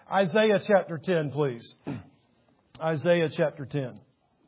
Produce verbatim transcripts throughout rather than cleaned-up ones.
Isaiah chapter ten, please. Isaiah chapter ten.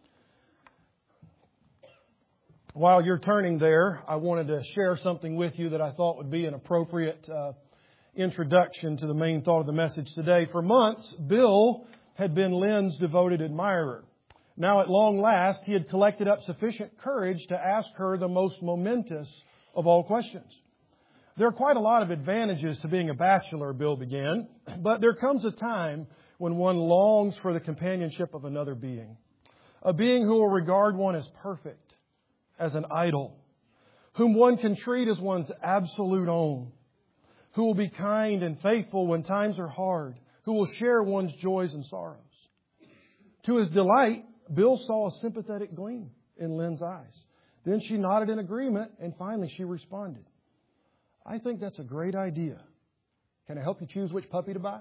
While you're turning there, I wanted to share something with you that I thought would be an appropriate uh, introduction to the main thought of the message today. For months, Bill had been Lynn's devoted admirer. Now, at long last, he had collected up sufficient courage to ask her the most momentous of all questions. There are quite a lot of advantages to being a bachelor, Bill began, but there comes a time when one longs for the companionship of another being. A being who will regard one as perfect, as an idol, whom one can treat as one's absolute own, who will be kind and faithful when times are hard, who will share one's joys and sorrows. To his delight, Bill saw a sympathetic gleam in Lynn's eyes. Then she nodded in agreement, and finally she responded, "I think that's a great idea. Can I help you choose which puppy to buy?"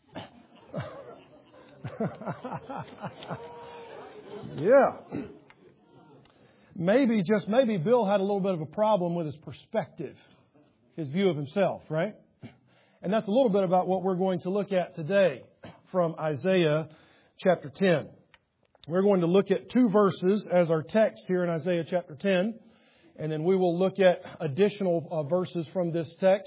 Yeah. Maybe, just maybe, Bill had a little bit of a problem with his perspective, his view of himself, right? And that's a little bit about what we're going to look at today from Isaiah chapter ten. We're going to look at two verses as our text here in Isaiah chapter ten. And then we will look at additional uh, verses from this text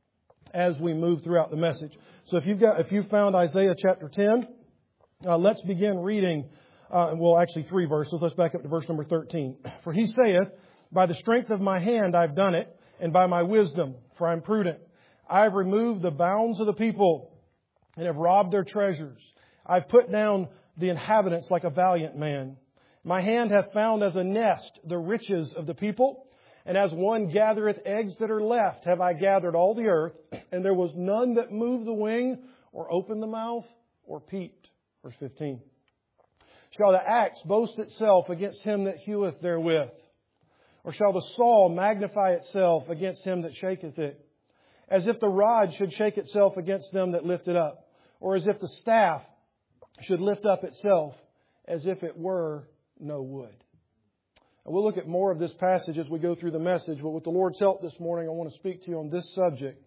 as we move throughout the message. So if you've got, if you found Isaiah chapter ten, uh, let's begin reading. Uh, well, actually three verses. Let's back up to verse number thirteen. For he saith, "By the strength of my hand I've done it, and by my wisdom, for I am prudent. I have removed the bounds of the people, and have robbed their treasures. I've put down the inhabitants like a valiant man. My hand hath found as a nest the riches of the people, and as one gathereth eggs that are left, have I gathered all the earth, and there was none that moved the wing, or opened the mouth, or peeped." Verse fifteen. "Shall the axe boast itself against him that heweth therewith? Or shall the saw magnify itself against him that shaketh it? As if the rod should shake itself against them that lift it up, or as if the staff should lift up itself, as if it were no wood." And we'll look at more of this passage as we go through the message, but with the Lord's help this morning, I want to speak to you on this subject.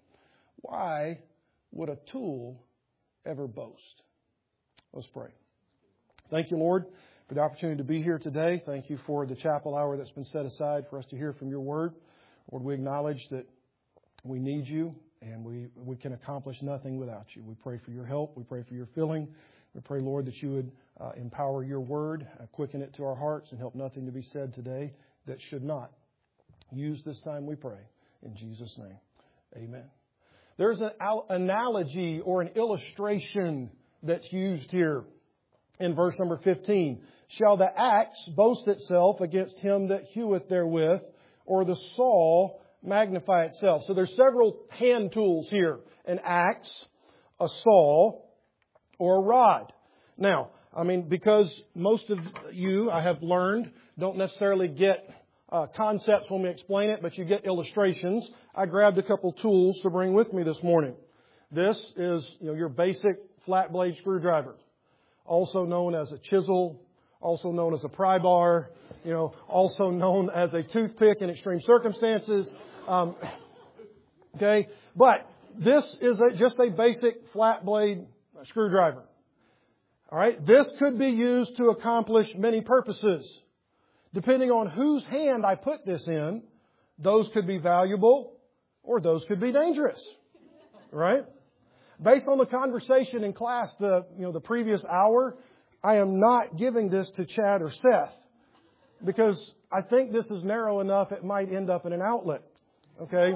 Why would a tool ever boast? Let's pray. Thank you, Lord, for the opportunity to be here today. Thank you for the chapel hour that's been set aside for us to hear from your word. Lord, we acknowledge that we need you and we, we can accomplish nothing without you. We pray for your help. We pray for your filling. We pray, Lord, that you would uh, empower your word, uh, quicken it to our hearts, and help nothing to be said today that should not. Use this time, we pray. In Jesus' name, amen. There's an al- analogy or an illustration that's used here in verse number fifteen. "Shall the axe boast itself against him that heweth therewith, or the saw magnify itself?" So there's several hand tools here. An axe, a saw, or a rod. Now, I mean, because most of you, I have learned, don't necessarily get uh, concepts when we explain it, but you get illustrations. I grabbed a couple tools to bring with me this morning. This is, you know, your basic flat blade screwdriver, also known as a chisel, also known as a pry bar, you know, also known as a toothpick in extreme circumstances. Um, okay, but this is a, just a basic flat blade screwdriver. All right, this could be used to accomplish many purposes. Depending on whose hand I put this in, those could be valuable or those could be dangerous. Right? Based on the conversation in class the you know the previous hour, I am not giving this to Chad or Seth because I think this is narrow enough it might end up in an outlet. Okay?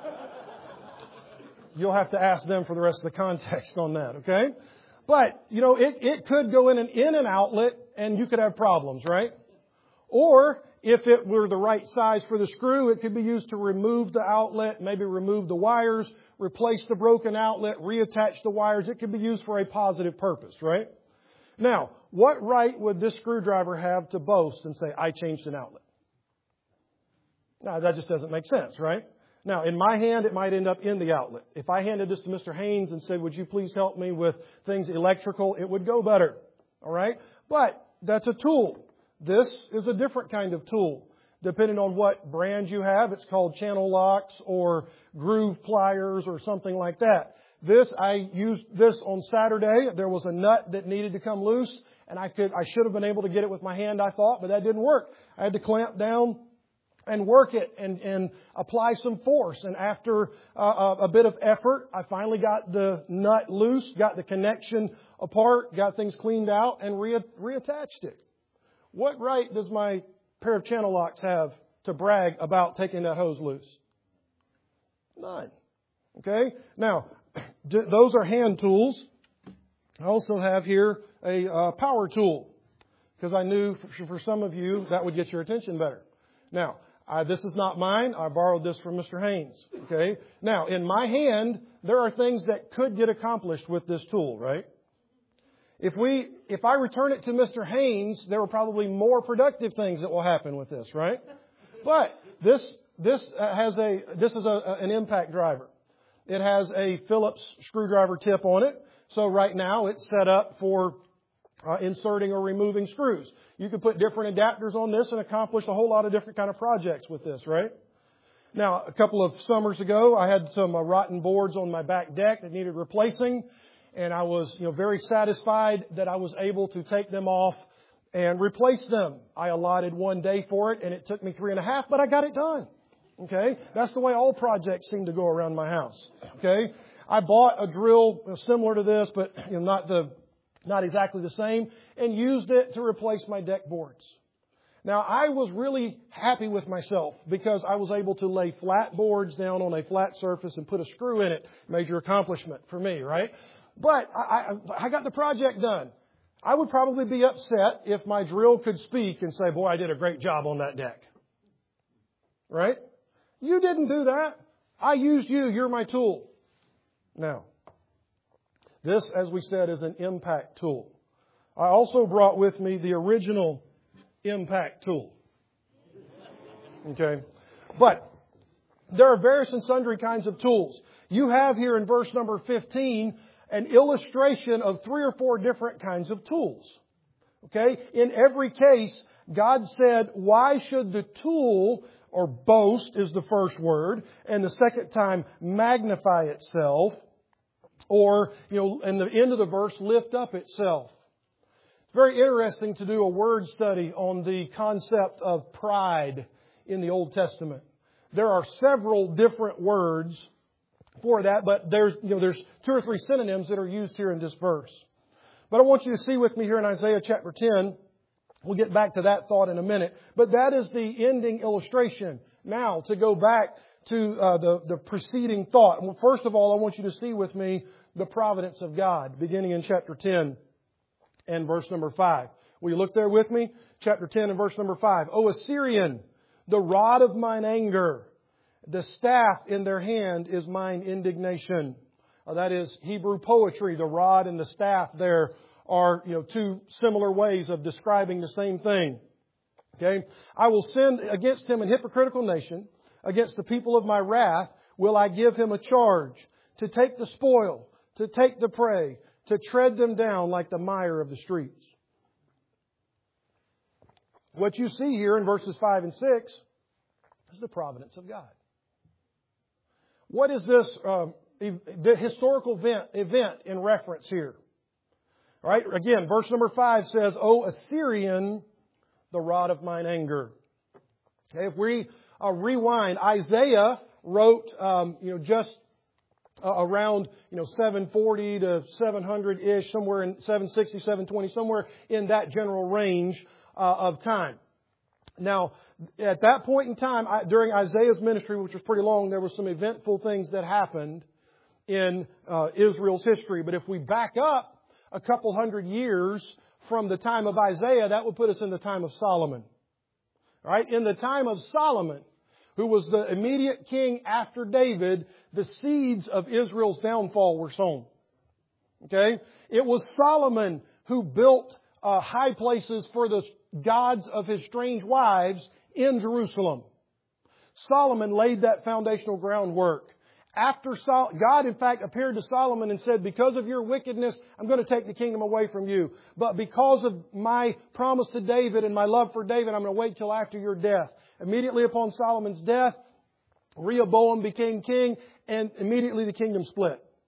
You'll have to ask them for the rest of the context on that, okay? But, you know, it, it could go in an in an outlet and you could have problems, right? Or if it were the right size for the screw, it could be used to remove the outlet, maybe remove the wires, replace the broken outlet, reattach the wires. It could be used for a positive purpose, right? Now, what right would this screwdriver have to boast and say, "I changed an outlet"? Now, that just doesn't make sense, right? Now, in my hand, it might end up in the outlet. If I handed this to Mister Haynes and said, "Would you please help me with things electrical?" it would go better. All right? But that's a tool. This is a different kind of tool. Depending on what brand you have, it's called channel locks or groove pliers or something like that. This, I used this on Saturday. There was a nut that needed to come loose, and I could, I should have been able to get it with my hand, I thought, but that didn't work. I had to clamp down and work it and, and apply some force. And after uh, a bit of effort, I finally got the nut loose, got the connection apart, got things cleaned out, and re- reattached it. What right does my pair of channel locks have to brag about taking that hose loose? None. Okay? Now, those are hand tools. I also have here a uh, power tool, because I knew for, for some of you that would get your attention better. Now, uh, this is not mine. I borrowed this from Mister Haynes. Okay? Now, in my hand, there are things that could get accomplished with this tool, right? If we, if I return it to Mister Haynes, there are probably more productive things that will happen with this, right? But this, this has a, this is a, an impact driver. It has a Phillips screwdriver tip on it. So right now it's set up for uh, inserting or removing screws. You could put different adapters on this and accomplish a whole lot of different kind of projects with this, right? Now, a couple of summers ago, I had some uh, rotten boards on my back deck that needed replacing. And I was, you know, very satisfied that I was able to take them off and replace them. I allotted one day for it, and it took me three and a half, but I got it done. Okay? That's the way all projects seem to go around my house. Okay? I bought a drill similar to this, but you know, not the, not exactly the same, and used it to replace my deck boards. Now, I was really happy with myself because I was able to lay flat boards down on a flat surface and put a screw in it. Major accomplishment for me, right? But I, I, I got the project done. I would probably be upset if my drill could speak and say, boy, I did a great job on that deck. Right? You didn't do that. I used you. You're my tool. Now, this, as we said, is an impact tool. I also brought with me the original impact tool. Okay? But there are various and sundry kinds of tools. You have here in verse number fifteen an illustration of three or four different kinds of tools. Okay? In every case, God said, why should the tool, or boast is the first word, and the second time magnify itself, or, you know, in the end of the verse, lift up itself. It's very interesting to do a word study on the concept of pride in the Old Testament. There are several different words for that, but there's, you know, there's two or three synonyms that are used here in this verse. But I want you to see with me here in Isaiah chapter ten. We'll get back to that thought in a minute. But that is the ending illustration. Now, to go back to uh, the, the preceding thought. Well, first of all, I want you to see with me the providence of God, beginning in chapter ten and verse number five. Will you look there with me? Chapter ten and verse number five. O Assyrian, the rod of mine anger, the staff in their hand is mine indignation. Uh, that is Hebrew poetry. The rod and the staff there are, you know, two similar ways of describing the same thing. Okay? I will send against him an hypocritical nation. Against the people of my wrath will I give him a charge to take the spoil, to take the prey, to tread them down like the mire of the streets. What you see here in verses five and six is the providence of God. What is this uh, the historical event, event in reference here? All right, again, verse number five says, O Assyrian, the rod of mine anger. Okay, if we uh, rewind, Isaiah wrote, um, you know, just uh, around, you know, seven forty to seven hundred-ish, somewhere in seven sixty, seven twenty, somewhere in that general range uh, of time. Now, at that point in time, I, during Isaiah's ministry, which was pretty long, there were some eventful things that happened in uh, Israel's history. But if we back up a couple hundred years from the time of Isaiah, that would put us in the time of Solomon. All right? In the time of Solomon, who was the immediate king after David, the seeds of Israel's downfall were sown. Okay? It was Solomon who built uh, high places for the gods of his strange wives in Jerusalem. Solomon laid that foundational groundwork. After Sol- God, in fact, appeared to Solomon and said, because of your wickedness, I'm going to take the kingdom away from you. But because of my promise to David and my love for David, I'm going to wait till after your death. Immediately upon Solomon's death, Rehoboam became king, and immediately the kingdom split.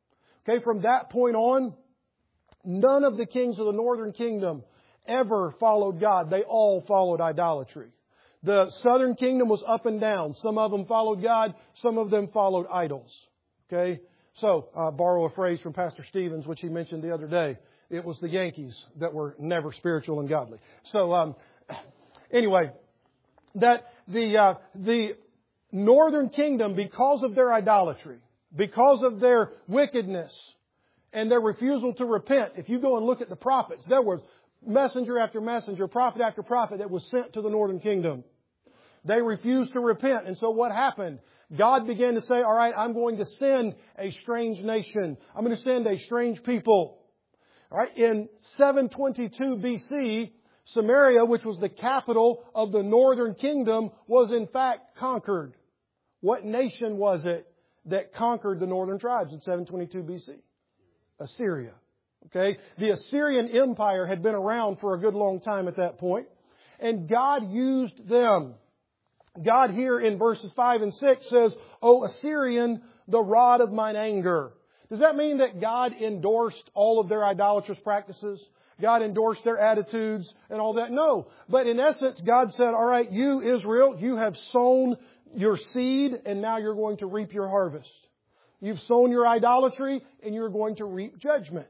Okay, from that point on, none of the kings of the northern kingdom ever followed God. They all followed idolatry. The southern kingdom was up and down. Some of them followed God. Some of them followed idols. Okay? So, uh, borrow a phrase from Pastor Stevens, which he mentioned the other day. It was the Yankees that were never spiritual and godly. So, um, anyway, that the, uh, the northern kingdom, because of their idolatry, because of their wickedness, and their refusal to repent, if you go and look at the prophets, there was messenger after messenger, prophet after prophet that was sent to the northern kingdom. They refused to repent. And so what happened? God began to say, all right, I'm going to send a strange nation. I'm going to send a strange people. All right. In seven twenty-two B C, Samaria, which was the capital of the northern kingdom, was in fact conquered. What nation was it that conquered the northern tribes in seven twenty-two B C? Assyria. Okay. The Assyrian Empire had been around for a good long time at that point. And God used them. God here in verses five and six says, O Assyrian, the rod of mine anger. Does that mean that God endorsed all of their idolatrous practices? God endorsed their attitudes and all that? No. But in essence, God said, all right, you, Israel, you have sown your seed and now you're going to reap your harvest. You've sown your idolatry and you're going to reap judgment.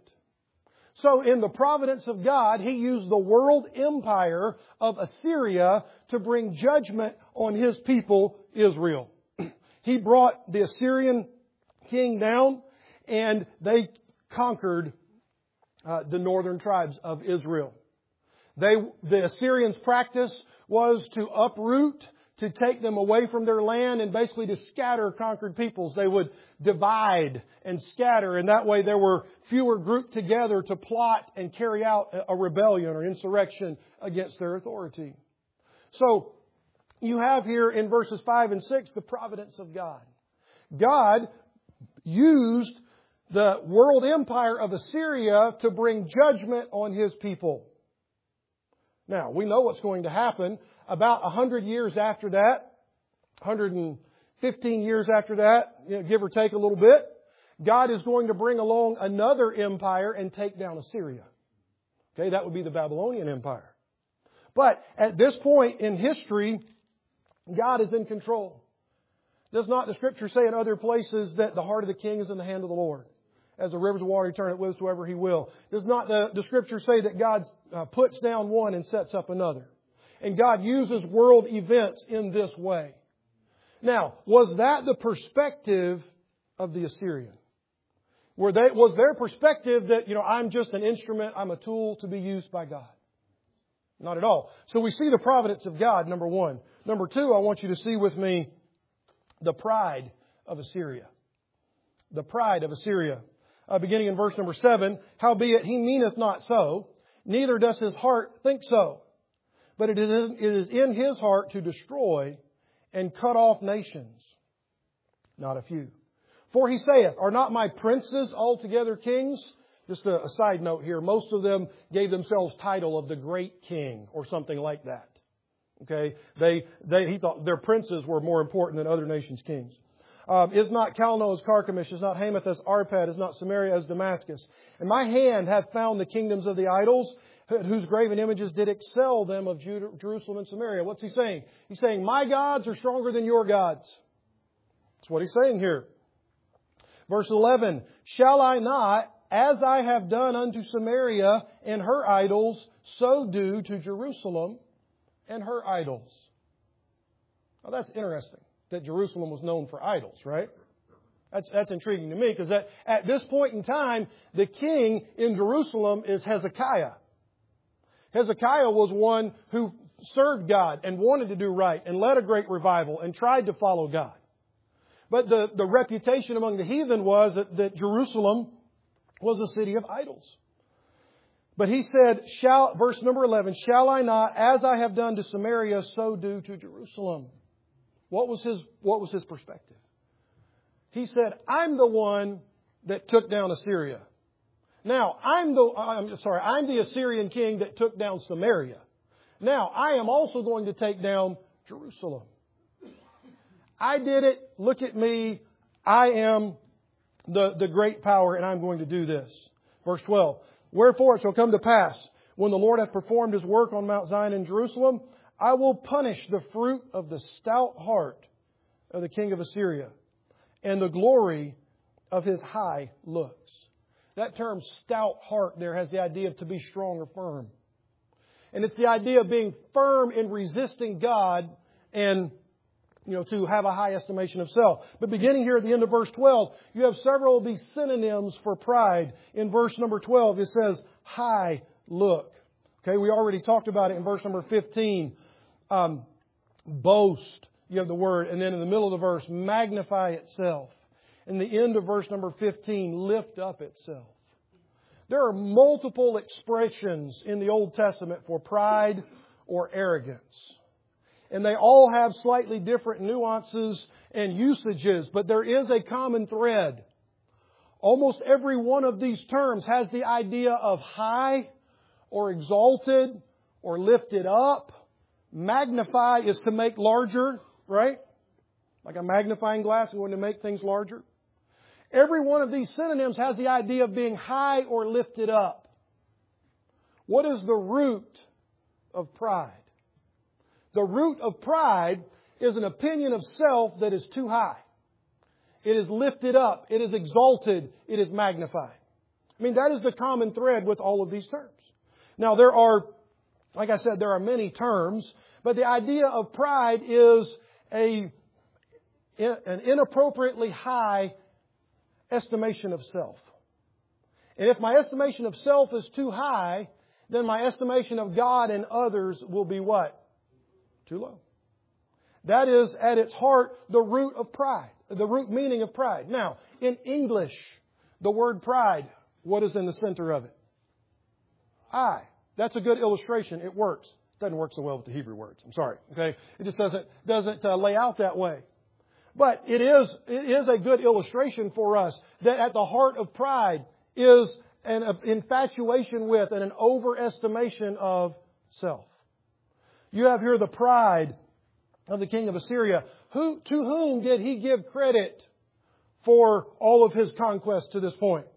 So in the providence of God, He used the world empire of Assyria to bring judgment on His people, Israel. He brought the Assyrian king down and they conquered uh, the northern tribes of Israel. They, the Assyrians' practice was to uproot, to take them away from their land and basically to scatter conquered peoples. They would divide and scatter, and that way there were fewer grouped together to plot and carry out a rebellion or insurrection against their authority. So you have here in verses five and six the providence of God. God used the world empire of Assyria to bring judgment on His people. Now, we know what's going to happen. About a hundred years after that, one hundred fifteen years after that, you know, give or take a little bit, God is going to bring along another empire and take down Assyria. Okay, that would be the Babylonian Empire. But at this point in history, God is in control. Does not the Scripture say in other places that the heart of the king is in the hand of the Lord? As the rivers of water, He turneth whithersoever He will. Does not the, the Scripture say that God uh, puts down one and sets up another? And God uses world events in this way. Now, was that the perspective of the Assyrian? Were they, was their perspective that, you know, I'm just an instrument, I'm a tool to be used by God? Not at all. So we see the providence of God, number one. Number two, I want you to see with me the pride of Assyria. The pride of Assyria. Uh, beginning in verse number seven, howbeit he meaneth not so, neither does his heart think so. But it is, it is in his heart to destroy and cut off nations, not a few. For he saith, are not my princes altogether kings? Just a, a side note here. Most of them gave themselves title of the great king or something like that. Okay, they they he thought their princes were more important than other nations' kings. Um, is not Calno as Carchemish, is not Hamath as Arpad, is not Samaria as Damascus. And my hand hath found the kingdoms of the idols, whose graven images did excel them of Judah, Jerusalem and Samaria. What's he saying? He's saying, my gods are stronger than your gods. That's what he's saying here. Verse eleven, shall I not, as I have done unto Samaria and her idols, so do to Jerusalem and her idols? Now that's interesting, that Jerusalem was known for idols, right? That's, that's intriguing to me, because at, at this point in time, the king in Jerusalem is Hezekiah. Hezekiah was one who served God and wanted to do right and led a great revival and tried to follow God. But the, the reputation among the heathen was that, that Jerusalem was a city of idols. But he said, shall, verse number eleven, shall I not, as I have done to Samaria, so do to Jerusalem? What was his, what was his perspective? He said, I'm the one that took down Assyria. Now, I'm the, I'm sorry, I'm the Assyrian king that took down Samaria. Now, I am also going to take down Jerusalem. I did it. Look at me. I am the, the great power, and I'm going to do this. Verse twelve. Wherefore it shall come to pass, when the Lord hath performed His work on Mount Zion and Jerusalem, I will punish the fruit of the stout heart of the king of Assyria, and the glory of his high looks. That term stout heart there has the idea of to be strong or firm. And it's the idea of being firm in resisting God and, you know, to have a high estimation of self. But beginning here at the end of verse twelve, you have several of these synonyms for pride. In verse number twelve, it says high look. Okay, we already talked about it in verse number fifteen. Um, boast, you have the word. And then in the middle of the verse, magnify itself. In the end of verse number fifteen, lift up itself. There are multiple expressions in the Old Testament for pride or arrogance. And they all have slightly different nuances and usages, but there is a common thread. Almost every one of these terms has the idea of high or exalted or lifted up. Magnify is to make larger, right? Like a magnifying glass, we want to make things larger. Every one of these synonyms has the idea of being high or lifted up. What is the root of pride? The root of pride is an opinion of self that is too high. It is lifted up. It is exalted. It is magnified. I mean, that is the common thread with all of these terms. Now, there are, like I said, there are many terms, but the idea of pride is a, an inappropriately high estimation of self. And if my estimation of self is too high, then my estimation of God and others will be what? Too low. That is, at its heart, the root of pride. The root meaning of pride. Now, in English, the word pride, what is in the center of it? I. That's a good illustration. It works. It doesn't work so well with the Hebrew words. I'm sorry. Okay, it just doesn't doesn't uh, lay out that way. But it is it is a good illustration for us that at the heart of pride is an infatuation with and an overestimation of self. You have here the pride of the king of Assyria. Who, to whom did he give credit for all of his conquests to this point?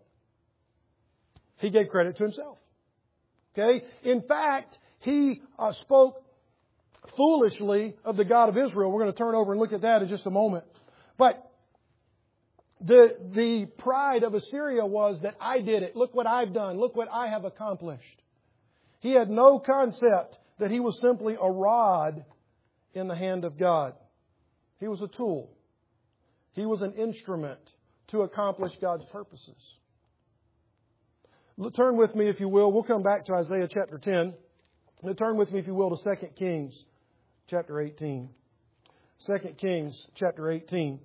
He gave credit to himself. Okay? In fact, he uh, spoke foolishly of the God of Israel. We're going to turn over and look at that in just a moment. But the, the pride of Assyria was that I did it. Look what I've done. Look what I have accomplished. He had no concept that he was simply a rod in the hand of God. He was a tool. He was an instrument to accomplish God's purposes. Turn with me, if you will. We'll come back to Isaiah chapter ten. Now turn with me, if you will, to Second Kings chapter eighteen. Second Kings chapter eighteen.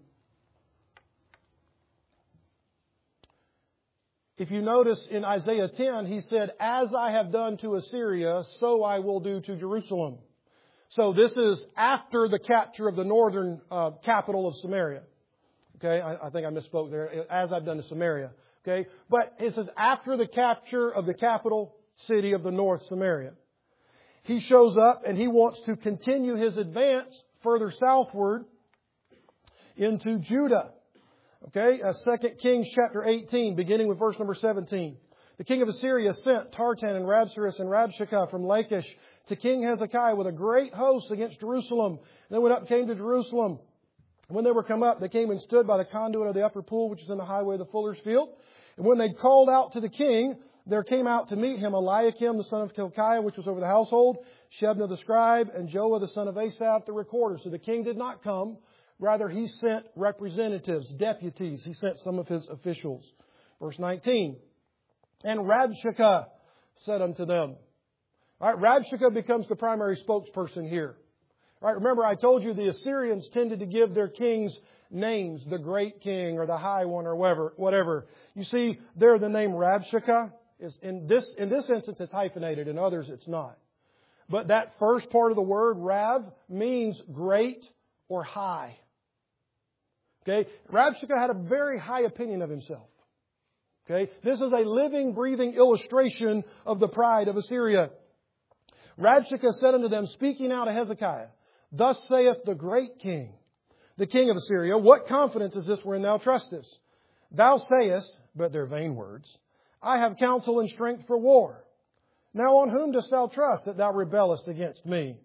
If you notice in Isaiah ten, he said, as I have done to Assyria, so I will do to Jerusalem. So this is after the capture of the northern uh, capital of Samaria. Okay, I, I think I misspoke there. As I've done to Samaria. Okay, but it says after the capture of the capital city of the north, Samaria. He shows up and he wants to continue his advance further southward into Judah. Okay, uh, Second Kings chapter eighteen, beginning with verse number seventeen. The king of Assyria sent Tartan and Rabsaris and Rabshakeh from Lachish to King Hezekiah with a great host against Jerusalem. They went up and came to Jerusalem. When they were come up, they came and stood by the conduit of the upper pool, which is in the highway of the fuller's field. And when they called out to the king, there came out to meet him Eliakim, the son of Hilkiah, which was over the household, Shebna the scribe, and Joah, the son of Asaph, the recorder. So the king did not come. Rather, he sent representatives, deputies. He sent some of his officials. Verse nineteen. And Rabshakeh said unto them. All right, Rabshakeh becomes the primary spokesperson here. All right, remember I told you the Assyrians tended to give their kings names, the great king or the high one or whatever. whatever. You see, there the name Rabshakeh is in this in this instance it's hyphenated, in others it's not. But that first part of the word, Rab, means great or high. Okay, Rabshakeh had a very high opinion of himself. Okay, this is a living, breathing illustration of the pride of Assyria. Rabshakeh said unto them, speaking now to Hezekiah, thus saith the great king, the king of Assyria, what confidence is this wherein thou trustest? Thou sayest, but they're vain words, I have counsel and strength for war. Now on whom dost thou trust that thou rebellest against me?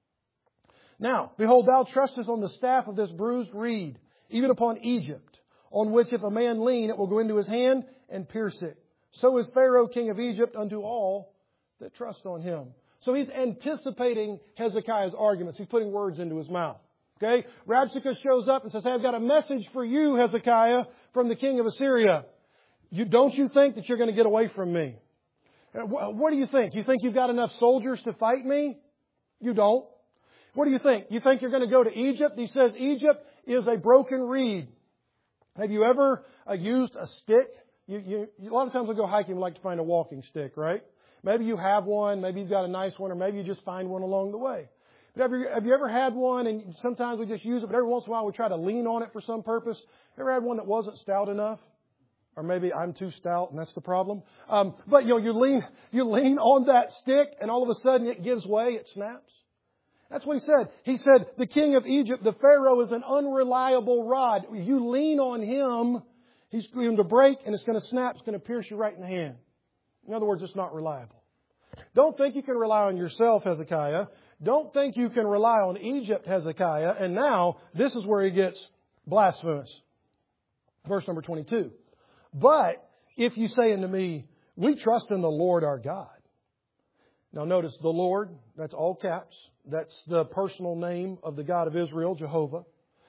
Now, behold, thou trustest on the staff of this bruised reed, even upon Egypt, on which if a man lean, it will go into his hand and pierce it. So is Pharaoh, king of Egypt, unto all that trust on him. So he's anticipating Hezekiah's arguments. He's putting words into his mouth. Okay? Rabshakeh shows up and says, hey, I've got a message for you, Hezekiah, from the king of Assyria. You, don't you think that you're going to get away from me? What do you think? You think you've got enough soldiers to fight me? You don't. What do you think? You think you're going to go to Egypt? He says Egypt is a broken reed. Have you ever uh, used a stick? You, you, a lot of times we go hiking, we like to find a walking stick, right? Maybe you have one, maybe you've got a nice one, or maybe you just find one along the way. But have you, have you ever had one, and sometimes we just use it, but every once in a while we try to lean on it for some purpose? Ever had one that wasn't stout enough? Or maybe I'm too stout and that's the problem. Um, but you know, you lean, you lean on that stick and all of a sudden it gives way, it snaps. That's what he said. He said, the king of Egypt, the Pharaoh, is an unreliable rod. You lean on him, he's going to break and it's going to snap, it's going to pierce you right in the hand. In other words, it's not reliable. Don't think you can rely on yourself, Hezekiah. Don't think you can rely on Egypt, Hezekiah. And now, this is where he gets blasphemous. Verse number twenty-two. But if you say unto me, we trust in the Lord our God. Now notice the Lord, that's all caps. That's the personal name of the God of Israel, Jehovah.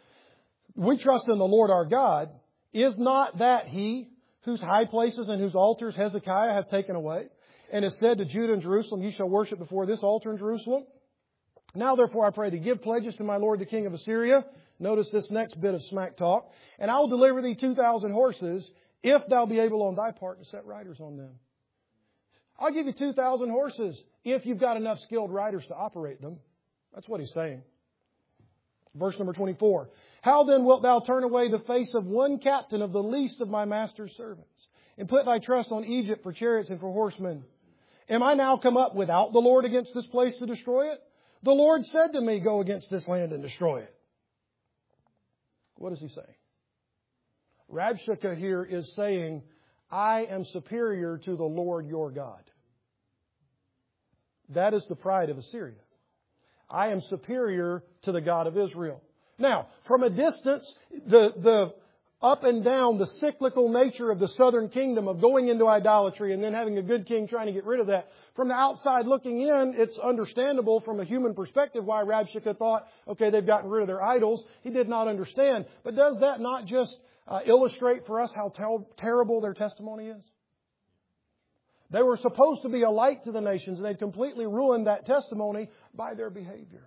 We trust in the Lord our God. Is not that He whose high places and whose altars Hezekiah hath taken away, and has said to Judah and Jerusalem, ye shall worship before this altar in Jerusalem? Now therefore I pray thee, give pledges to my lord the king of Assyria. Notice this next bit of smack talk. And I will deliver thee two thousand horses, if thou be able on thy part to set riders on them. I'll give you two thousand horses if you've got enough skilled riders to operate them. That's what he's saying. Verse number twenty-four. How then wilt thou turn away the face of one captain of the least of my master's servants, and put thy trust on Egypt for chariots and for horsemen? Am I now come up without the Lord against this place to destroy it? The Lord said to me, go against this land and destroy it. What does he say? Rabshakeh here is saying, I am superior to the Lord your God. That is the pride of Assyria. I am superior to the God of Israel. Now, from a distance, the, the up and down, the cyclical nature of the southern kingdom of going into idolatry and then having a good king trying to get rid of that. From the outside looking in, it's understandable from a human perspective why Rabshakeh thought, okay, they've gotten rid of their idols. He did not understand. But does that not just uh, illustrate for us how ter- terrible their testimony is? They were supposed to be a light to the nations, and they completely ruined that testimony by their behavior.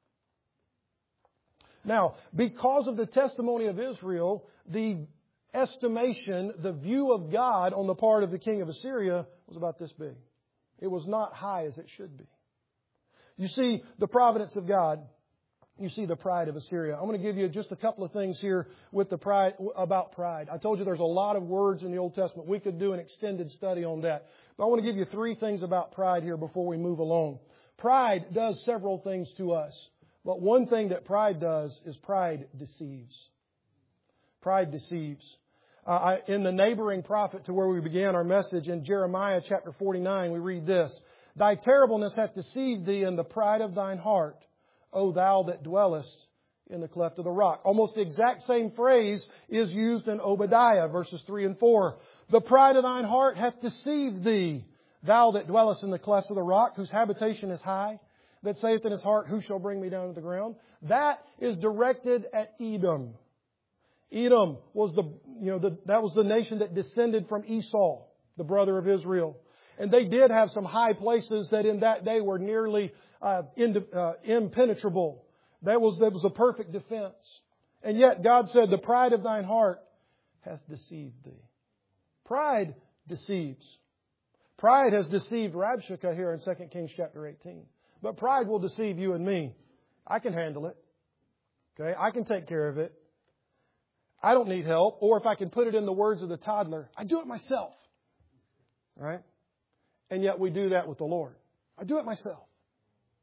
Now, because of the testimony of Israel, the estimation, the view of God on the part of the king of Assyria was about this big. It was not high as it should be. You see the providence of God. You see the pride of Assyria. I'm going to give you just a couple of things here with the pride, about pride. I told you there's a lot of words in the Old Testament. We could do an extended study on that. But I want to give you three things about pride here before we move along. Pride does several things to us. But one thing that pride does is pride deceives. Pride deceives. Uh, I, in the neighboring prophet to where we began our message, in Jeremiah chapter forty-nine, we read this. Thy terribleness hath deceived thee in the pride of thine heart, O thou that dwellest in the cleft of the rock. Almost the exact same phrase is used in Obadiah, verses three and four. The pride of thine heart hath deceived thee, thou that dwellest in the cleft of the rock, whose habitation is high, that saith in his heart, who shall bring me down to the ground? That is directed at Edom. Edom was the, you know, the, that was the nation that descended from Esau, the brother of Israel. And they did have some high places that in that day were nearly uh, in, uh, impenetrable. That was, that was a perfect defense. And yet God said, the pride of thine heart hath deceived thee. Pride deceives. Pride has deceived Rabshakeh here in Second Kings chapter eighteen. But pride will deceive you and me. I can handle it. Okay, I can take care of it. I don't need help. Or if I can put it in the words of the toddler, I do it myself. Right? And yet we do that with the Lord. I do it myself.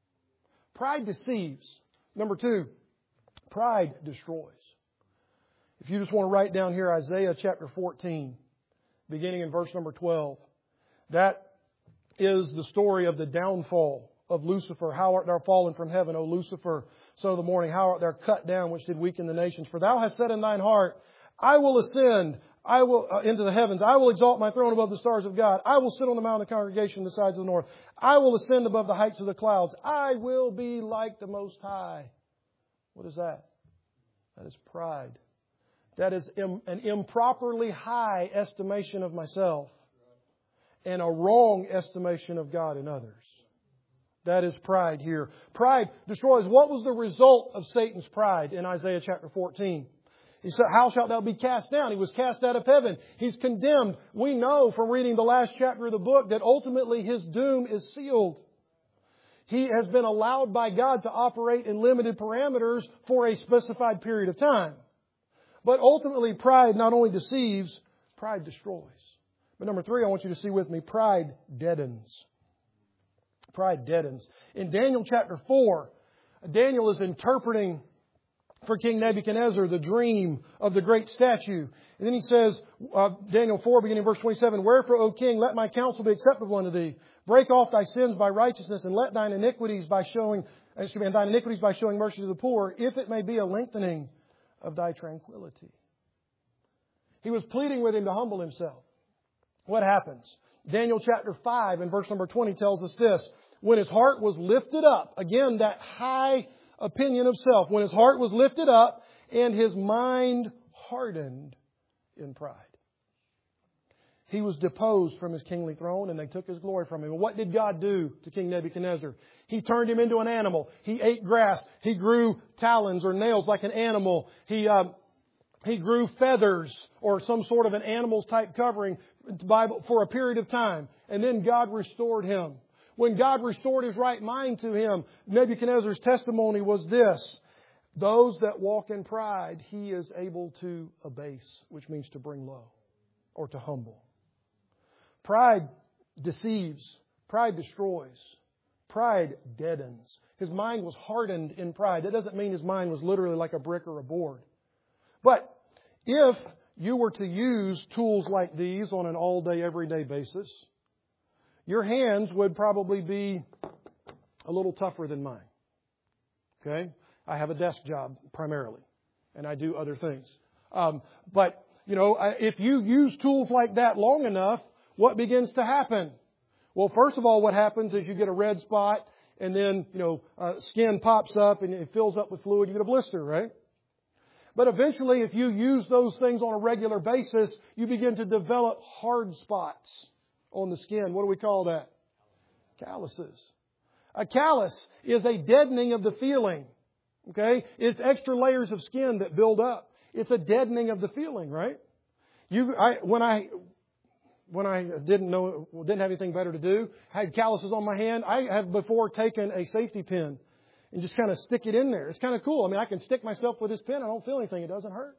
Pride deceives. Number two, pride destroys. If you just want to write down here Isaiah chapter fourteen, beginning in verse number twelve. That is the story of the downfall of Lucifer. How art thou fallen from heaven, O Lucifer, son of the morning? How art thou cut down, which did weaken the nations? For thou hast said in thine heart, I will ascend I will uh, into the heavens. I will exalt my throne above the stars of God. I will sit on the mount of the congregation on the sides of the north. I will ascend above the heights of the clouds. I will be like the Most High. What is that? That is pride. That is im- an improperly high estimation of myself and a wrong estimation of God and others. That is pride here. Pride destroys. What was the result of Satan's pride in Isaiah chapter fourteen? He said, how shalt thou be cast down? He was cast out of heaven. He's condemned. We know from reading the last chapter of the book that ultimately his doom is sealed. He has been allowed by God to operate in limited parameters for a specified period of time. But ultimately, pride not only deceives, pride destroys. But number three, I want you to see with me, pride deadens. Pride deadens. In Daniel chapter four, Daniel is interpreting for King Nebuchadnezzar the dream of the great statue. And then he says, uh, Daniel four, beginning verse twenty-seven, Wherefore, O king, let my counsel be acceptable unto thee. Break off thy sins by righteousness, and let thine iniquities by showing, excuse me, and thine iniquities by showing mercy to the poor, if it may be a lengthening of thy tranquility. He was pleading with him to humble himself. What happens? Daniel chapter five and verse number twenty tells us this. When his heart was lifted up, again, that high opinion of self, when his heart was lifted up and his mind hardened in pride. He was deposed from his kingly throne and they took his glory from him. And what did God do to King Nebuchadnezzar? He turned him into an animal. He ate grass. He grew talons or nails like an animal. He, uh, he grew feathers or some sort of an animal's type covering for a period of time. And then God restored him. When God restored his right mind to him, Nebuchadnezzar's testimony was this. Those that walk in pride, he is able to abase, which means to bring low or to humble. Pride deceives. Pride destroys. Pride deadens. His mind was hardened in pride. That doesn't mean his mind was literally like a brick or a board. But if you were to use tools like these on an all-day, everyday basis, your hands would probably be a little tougher than mine. Okay? I have a desk job primarily, and I do other things. Um, but, you know, if you use tools like that long enough, what begins to happen? Well, first of all, what happens is you get a red spot, and then, you know, uh, skin pops up and it fills up with fluid. You get a blister, right? But eventually, if you use those things on a regular basis, you begin to develop hard spots on the skin. What do we call that? Calluses. A callus is a deadening of the feeling. Okay? It's extra layers of skin that build up. It's a deadening of the feeling, right? You, I, when I, when I didn't know, didn't have anything better to do, I had calluses on my hand. I have before taken a safety pin and just kind of stick it in there. It's kind of cool. I mean, I can stick myself with this pin. I don't feel anything. It doesn't hurt.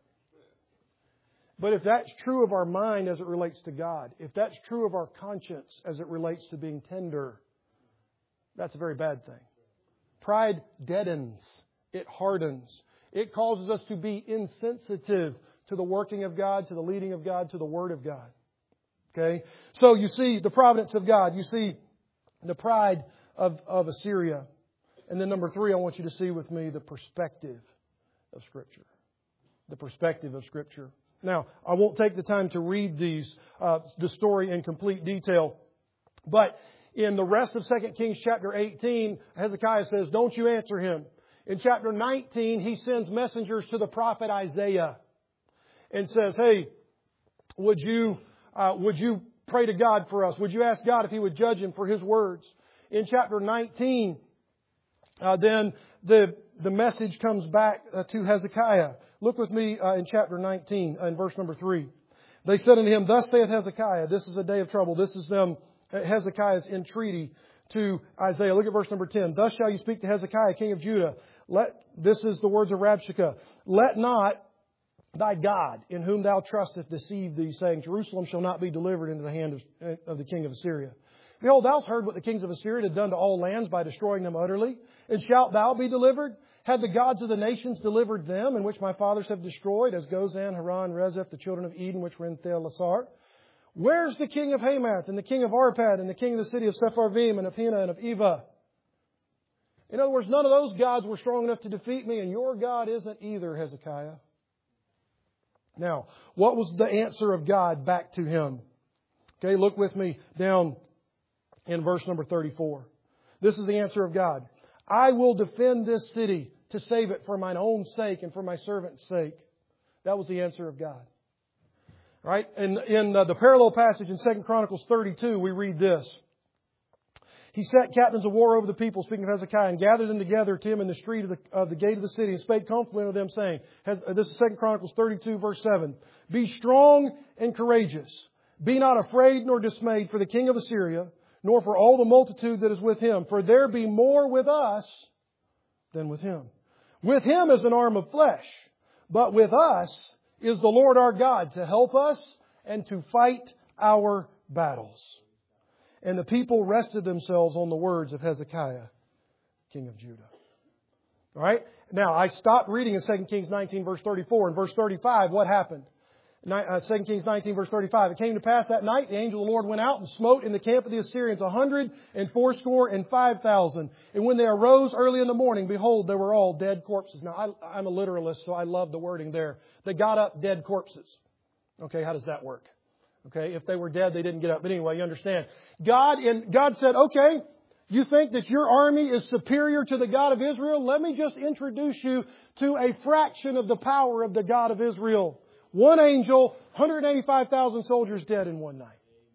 But if that's true of our mind as it relates to God, if that's true of our conscience as it relates to being tender, that's a very bad thing. Pride deadens. It hardens. It causes us to be insensitive to the working of God, to the leading of God, to the Word of God. Okay? So you see the providence of God. You see the pride of, of Assyria. And then number three, I want you to see with me the perspective of Scripture. The perspective of Scripture. Now, I won't take the time to read these, uh, the story in complete detail. But in the rest of Second Kings chapter eighteen, Hezekiah says, don't you answer him. In chapter nineteen, he sends messengers to the prophet Isaiah and says, hey, would you, uh, would you pray to God for us? Would you ask God if He would judge him for His words? In chapter nineteen, uh, then the, the message comes back uh, to Hezekiah. Look with me uh, in chapter nineteen, uh, in verse number three. They said unto him, Thus saith Hezekiah, this is a day of trouble. This is them, uh, Hezekiah's entreaty to Isaiah. Look at verse number ten. Thus shall you speak to Hezekiah, king of Judah. Let, this is the words of Rabshakeh. Let not thy God, in whom thou trustest, deceive thee, saying, Jerusalem shall not be delivered into the hand of, of the king of Assyria. Behold, thou hast heard what the kings of Assyria had done to all lands by destroying them utterly. And shalt thou be delivered? Had the gods of the nations delivered them, in which my fathers have destroyed, as Gozan, Haran, Rezeph, the children of Eden, which were in Thelasar? Where's the king of Hamath, and the king of Arpad, and the king of the city of Sepharvaim, and of Hena, and of Eva? In other words, none of those gods were strong enough to defeat me, and your God isn't either, Hezekiah. Now, what was the answer of God back to him? Okay, look with me down in verse number thirty-four. This is the answer of God. I will defend this city to save it for mine own sake and for my servant's sake. That was the answer of God. Right? And in uh, the parallel passage in Second Chronicles thirty-two, we read this. He set captains of war over the people, speaking of Hezekiah, and gathered them together to him in the street of the, of the gate of the city, and spake comfortably unto them, saying, has, uh, this is Second Chronicles thirty-two, verse seven, Be strong and courageous. Be not afraid nor dismayed for the king of Assyria, nor for all the multitude that is with him. For there be more with us than with him. With him is an arm of flesh, but with us is the Lord our God to help us and to fight our battles. And the people rested themselves on the words of Hezekiah, king of Judah. All right? Now, I stopped reading in Second Kings nineteen, verse thirty-four. In verse thirty-five, what happened? Second Kings nineteen, verse thirty-five. It came to pass that night, the angel of the Lord went out and smote in the camp of the Assyrians a hundred and fourscore and five thousand. And when they arose early in the morning, behold, they were all dead corpses. Now, I, I'm a literalist, so I love the wording there. They got up dead corpses. Okay, how does that work? Okay, if they were dead, they didn't get up. But anyway, you understand. God, and God said, okay, you think that your army is superior to the God of Israel? Let me just introduce you to a fraction of the power of the God of Israel. One angel, one hundred eighty-five thousand soldiers dead in one night.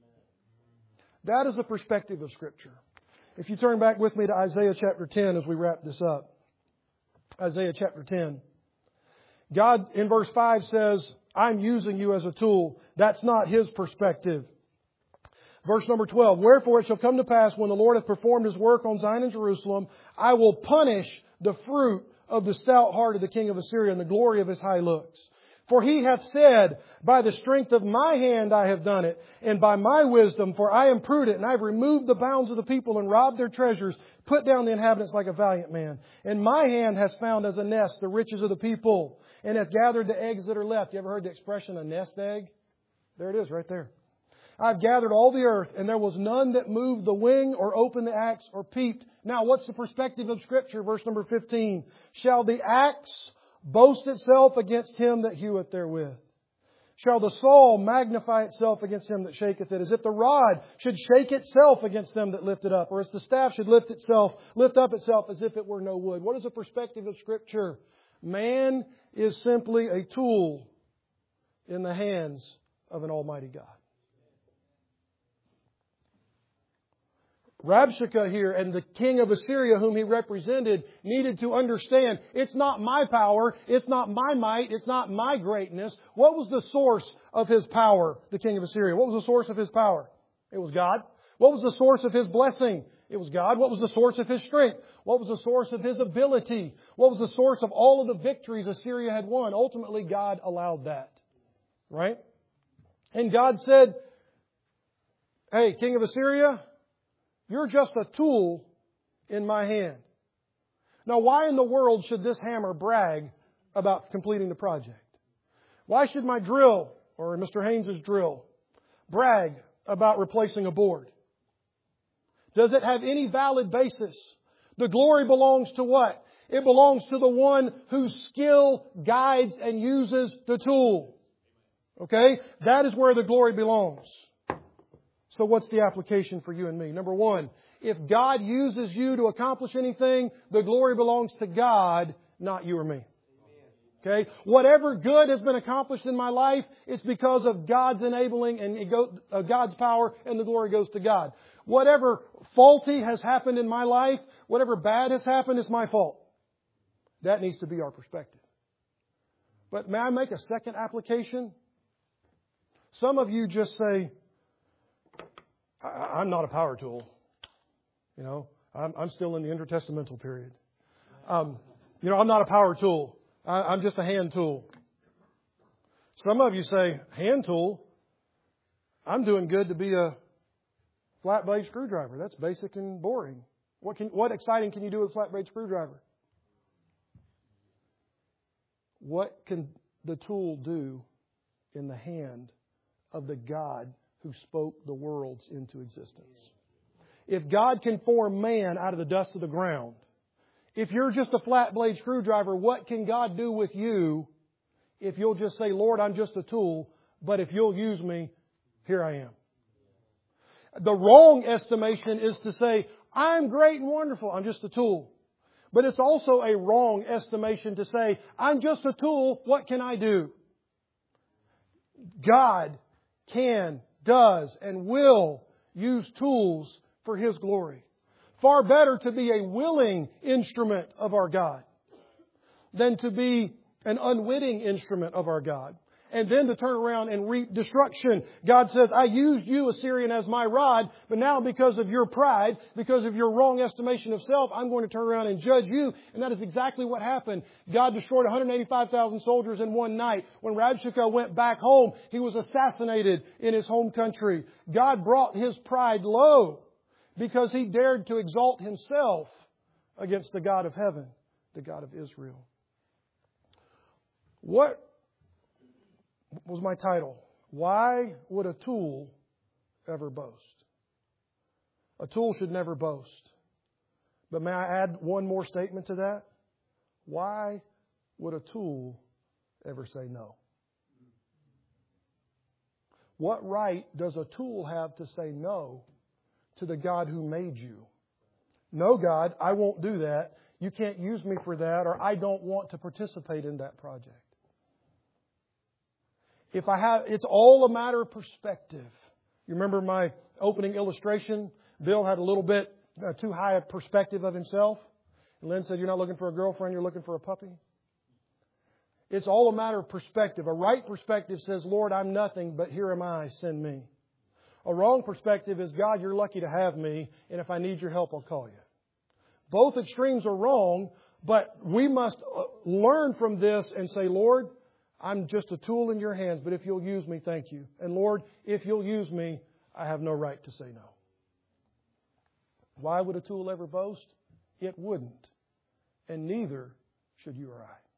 That is the perspective of Scripture. If you turn back with me to Isaiah chapter ten as we wrap this up. Isaiah chapter ten. God in verse five says, I'm using you as a tool. That's not His perspective. Verse number twelve. Wherefore it shall come to pass when the Lord hath performed His work on Zion and Jerusalem, I will punish the fruit of the stout heart of the king of Assyria and the glory of his high looks. For he hath said, by the strength of my hand I have done it, and by my wisdom, for I am prudent, and I have removed the bounds of the people and robbed their treasures, put down the inhabitants like a valiant man. And my hand has found as a nest the riches of the people, and hath gathered the eggs that are left. You ever heard the expression, a nest egg? There it is, right there. I've gathered all the earth, and there was none that moved the wing or opened the axe or peeped. Now, what's the perspective of Scripture? Verse number fifteen. Shall the axe boast itself against him that heweth therewith? Shall the saw magnify itself against him that shaketh it? As if the rod should shake itself against them that lift it up, or as the staff should lift itself, lift up itself as if it were no wood. What is the perspective of Scripture? Man is simply a tool in the hands of an almighty God. Rabshakeh here and the king of Assyria whom he represented needed to understand it's not my power, it's not my might, it's not my greatness. What was the source of his power, the king of Assyria? What was the source of his power? It was God. What was the source of his blessing? It was God. What was the source of his strength? What was the source of his ability? What was the source of all of the victories Assyria had won? Ultimately, God allowed that. Right? And God said, hey, king of Assyria, you're just a tool in my hand. Now, why in the world should this hammer brag about completing the project? Why should my drill, or Mister Haynes' drill, brag about replacing a board? Does it have any valid basis? The glory belongs to what? It belongs to the one whose skill guides and uses the tool. Okay? That is where the glory belongs. So what's the application for you and me? Number one, if God uses you to accomplish anything, the glory belongs to God, not you or me. Okay? Whatever good has been accomplished in my life, it's because of God's enabling and it goes, uh, God's power, and the glory goes to God. Whatever faulty has happened in my life, whatever bad has happened, is my fault. That needs to be our perspective. But may I make a second application? Some of you just say, I'm not a power tool. You know, I'm, I'm still in the intertestamental period. Um, you know, I'm not a power tool. I, I'm just a hand tool. Some of you say, hand tool? I'm doing good to be a Flat blade screwdriver. That's basic and boring. What can, what exciting can you do with a flat blade screwdriver? What can the tool do in the hand of the God who spoke the worlds into existence? If God can form man out of the dust of the ground, if you're just a flat blade screwdriver, what can God do with you if you'll just say, Lord, I'm just a tool, but if you'll use me, here I am. The wrong estimation is to say, I'm great and wonderful, I'm just a tool. But it's also a wrong estimation to say, I'm just a tool, what can I do? God can, does, and will use tools for His glory. Far better to be a willing instrument of our God than to be an unwitting instrument of our God. And then to turn around and reap destruction. God says, I used you, Assyrian, as my rod, but now because of your pride, because of your wrong estimation of self, I'm going to turn around and judge you. And that is exactly what happened. God destroyed one hundred eighty-five thousand soldiers in one night. When Rabshakeh went back home, he was assassinated in his home country. God brought his pride low because he dared to exalt himself against the God of heaven, the God of Israel. What was my title? Why would a tool ever boast? A tool should never boast. But may I add one more statement to that? Why would a tool ever say no? What right does a tool have to say no to the God who made you? No, God, I won't do that. You can't use me for that, or I don't want to participate in that project. If I have, it's all a matter of perspective. You remember my opening illustration? Bill had a little bit uh, too high a perspective of himself. And Lynn said, you're not looking for a girlfriend, you're looking for a puppy. It's all a matter of perspective. A right perspective says, Lord, I'm nothing, but here am I, send me. A wrong perspective is, God, you're lucky to have me, and if I need your help, I'll call you. Both extremes are wrong, but we must learn from this and say, Lord, I'm just a tool in your hands, but if you'll use me, thank you. And Lord, if you'll use me, I have no right to say no. Why would a tool ever boast? It wouldn't. And neither should you or I.